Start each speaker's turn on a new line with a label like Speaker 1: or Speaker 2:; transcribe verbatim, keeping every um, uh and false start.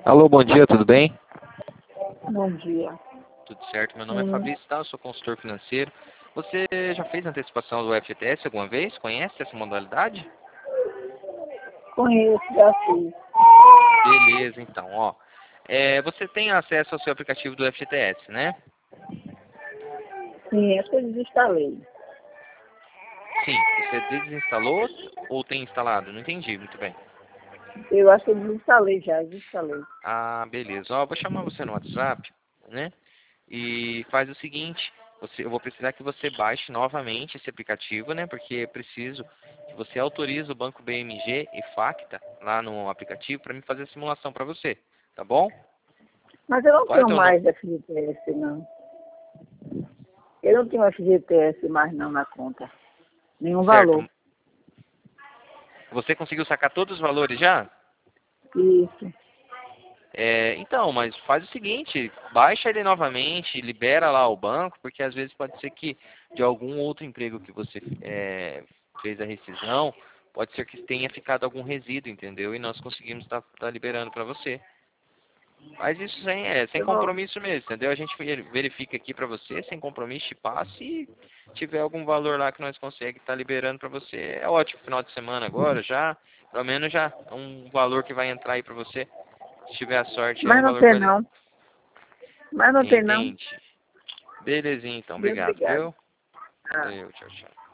Speaker 1: Alô, bom dia, tudo bem?
Speaker 2: Bom dia.
Speaker 1: Tudo certo, meu nome é
Speaker 2: Hum,
Speaker 1: Fabrício, tá? Eu sou consultor financeiro. Você já fez antecipação do F G T S alguma vez? Conhece essa modalidade?
Speaker 2: Conheço, já fiz.
Speaker 1: Beleza, então, ó. É, você tem acesso ao seu aplicativo do F G T S, né?
Speaker 2: Sim, acho que eu desinstalei.
Speaker 1: Sim. Você desinstalou ou tem instalado? Não entendi muito bem.
Speaker 2: Eu acho que eu desinstalei já, desinstalei.
Speaker 1: Ah, beleza. Ó, eu vou chamar você no WhatsApp, né? E faz o seguinte, você, eu vou precisar que você baixe novamente esse aplicativo, né? Porque é preciso que você autorize o banco B M G e Facta lá no aplicativo para me fazer a simulação para você, tá bom?
Speaker 2: Mas eu não
Speaker 1: Qual é o
Speaker 2: tenho
Speaker 1: teu nome?
Speaker 2: mais F G T S, não. Eu não tenho F G T S mais não na conta. Nenhum valor.
Speaker 1: Certo. Você conseguiu sacar todos os valores já?
Speaker 2: Isso.
Speaker 1: É, então, mas faz o seguinte, baixa ele novamente, libera lá o banco, porque às vezes pode ser que de algum outro emprego que você é, fez a rescisão, pode ser que tenha ficado algum resíduo, entendeu? E nós conseguimos estar liberando para você. Faz isso sem, é, sem
Speaker 2: Eu vou.
Speaker 1: compromisso mesmo, entendeu? A gente verifica aqui para você, sem compromisso, te passa e tiver algum valor lá que nós conseguimos estar liberando para você, é ótimo. Final de semana agora já, pelo menos já é um valor que vai entrar aí para você. Se tiver a sorte, é um
Speaker 2: Mas não
Speaker 1: valor que
Speaker 2: tem
Speaker 1: vai...
Speaker 2: não. Mas não tem não.
Speaker 1: Entende. Belezinha, então.
Speaker 2: E
Speaker 1: Obrigado,
Speaker 2: obrigado.
Speaker 1: viu?
Speaker 2: Ah.
Speaker 1: Valeu, tchau, tchau.